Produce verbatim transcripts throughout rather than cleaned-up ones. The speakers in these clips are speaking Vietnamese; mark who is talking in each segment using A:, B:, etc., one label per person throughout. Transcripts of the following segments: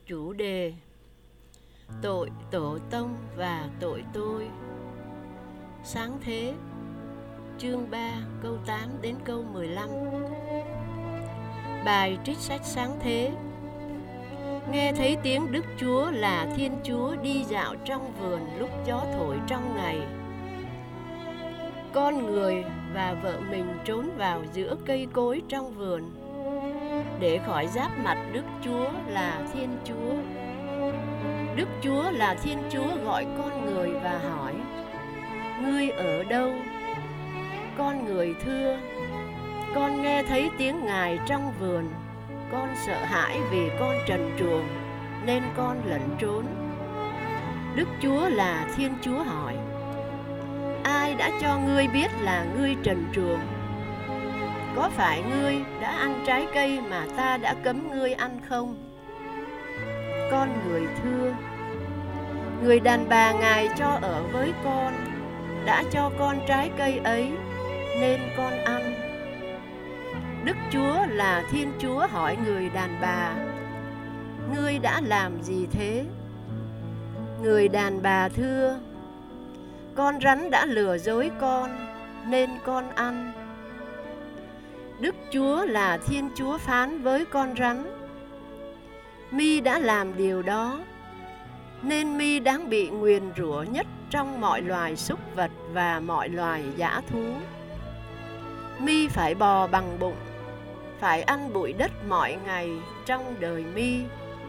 A: Chủ đề: tội tổ tông và tội tôi. Sáng thế, chương ba, câu tám đến câu mười lăm. Bài trích sách Sáng thế. Nghe thấy tiếng Đức Chúa là Thiên Chúa đi dạo trong vườn lúc gió thổi trong ngày. Con người và vợ mình trốn vào giữa cây cối trong vườn để khỏi giáp mặt Đức Chúa là Thiên Chúa. Đức Chúa là Thiên Chúa gọi con người và hỏi: Ngươi ở đâu? Con người thưa: Con nghe thấy tiếng Ngài trong vườn. Con sợ hãi vì con trần truồng nên con lẩn trốn. Đức Chúa là Thiên Chúa hỏi: Ai đã cho ngươi biết là ngươi trần truồng? Có phải ngươi đã ăn trái cây mà ta đã cấm ngươi ăn không? Con người thưa: Người đàn bà Ngài cho ở với con đã cho con trái cây ấy nên con ăn. Đức Chúa là Thiên Chúa hỏi người đàn bà: Ngươi đã làm gì thế? Người đàn bà thưa: Con rắn đã lừa dối con nên con ăn. Đức Chúa là Thiên Chúa phán với con rắn: Mi đã làm điều đó nên mi đáng bị nguyền rủa nhất trong mọi loài súc vật và mọi loài dã thú. Mi phải bò bằng bụng, phải ăn bụi đất mọi ngày trong đời mi.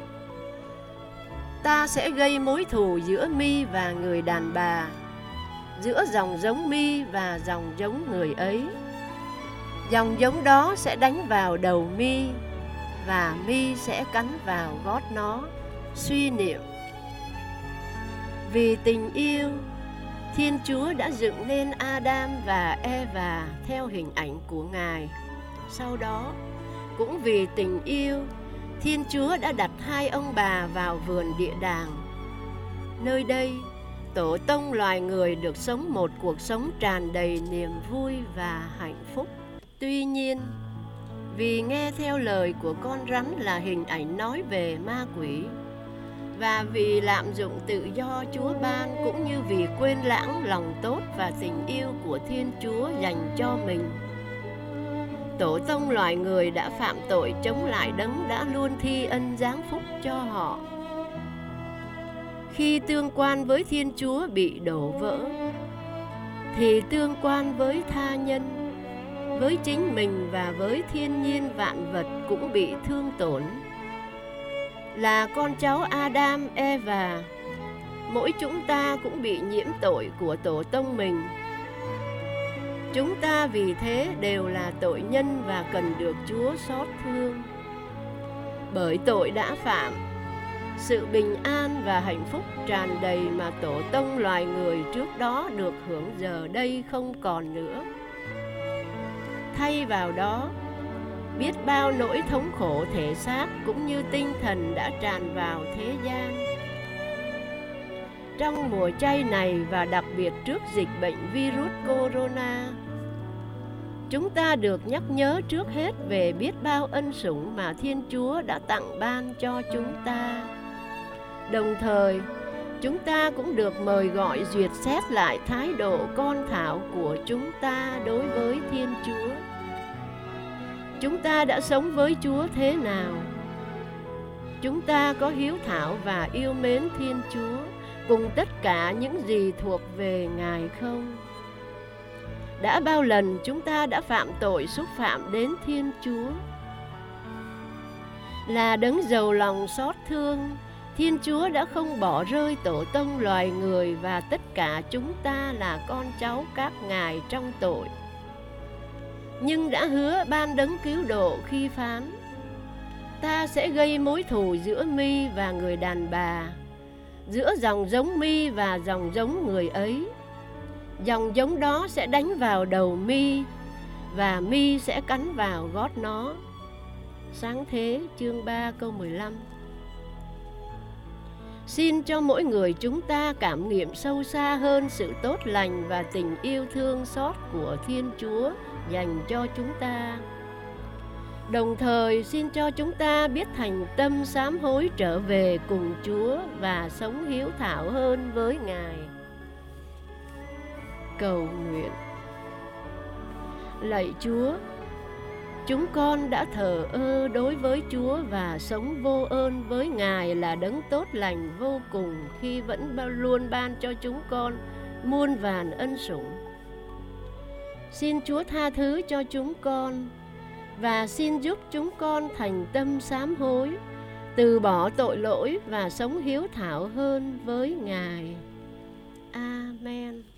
A: Ta sẽ gây mối thù giữa mi và người đàn bà, giữa dòng giống mi và dòng giống người ấy. Dòng giống đó sẽ đánh vào đầu mi, và mi sẽ cắn vào gót nó. Suy niệm. Vì tình yêu, Thiên Chúa đã dựng nên Adam và Eva theo hình ảnh của Ngài. Sau đó, cũng vì tình yêu, Thiên Chúa đã đặt hai ông bà vào vườn địa đàng. Nơi đây, tổ tông loài người được sống một cuộc sống tràn đầy niềm vui và hạnh phúc. Tuy nhiên, vì nghe theo lời của con rắn là hình ảnh nói về ma quỷ, và vì lạm dụng tự do Chúa ban, cũng như vì quên lãng lòng tốt và tình yêu của Thiên Chúa dành cho mình, tổ tông loài người đã phạm tội chống lại Đấng đã luôn thi ân giáng phúc cho họ. Khi tương quan với Thiên Chúa bị đổ vỡ, thì tương quan với tha nhân, với chính mình và với thiên nhiên vạn vật cũng bị thương tổn. Là con cháu Adam, Eva, mỗi chúng ta cũng bị nhiễm tội của tổ tông mình. Chúng ta vì thế đều là tội nhân và cần được Chúa xót thương. Bởi tội đã phạm, sự bình an và hạnh phúc tràn đầy mà tổ tông loài người trước đó được hưởng giờ đây không còn nữa. Thay vào đó, biết bao nỗi thống khổ thể xác cũng như tinh thần đã tràn vào thế gian. Trong mùa chay này và đặc biệt trước dịch bệnh virus corona, chúng ta được nhắc nhớ trước hết về biết bao ân sủng mà Thiên Chúa đã tặng ban cho chúng ta. Đồng thời, chúng ta cũng được mời gọi duyệt xét lại thái độ con thảo của chúng ta đối với Thiên Chúa. Chúng ta đã sống với Chúa thế nào? Chúng ta có hiếu thảo và yêu mến Thiên Chúa cùng tất cả những gì thuộc về Ngài không? Đã bao lần chúng ta đã phạm tội xúc phạm đến Thiên Chúa? Là Đấng giàu lòng xót thương, Thiên Chúa đã không bỏ rơi tổ tông loài người và tất cả chúng ta là con cháu các Ngài trong tội, nhưng đã hứa ban đấng cứu độ khi phán: Ta sẽ gây mối thù giữa mi và người đàn bà, giữa dòng giống mi và dòng giống người ấy. Dòng giống đó sẽ đánh vào đầu mi, và mi sẽ cắn vào gót nó. Sáng thế, chương ba, câu mười lăm. Xin cho mỗi người chúng ta cảm nghiệm sâu xa hơn sự tốt lành và tình yêu thương xót của Thiên Chúa dành cho chúng ta. Đồng thời xin cho chúng ta biết thành tâm sám hối trở về cùng Chúa và sống hiếu thảo hơn với Ngài. Cầu nguyện. Lạy Chúa, chúng con đã thờ ơ đối với Chúa và sống vô ơn với Ngài là đấng tốt lành vô cùng khi vẫn luôn ban cho chúng con muôn vàn ân sủng. Xin Chúa tha thứ cho chúng con và xin giúp chúng con thành tâm sám hối, từ bỏ tội lỗi và sống hiếu thảo hơn với Ngài. Amen.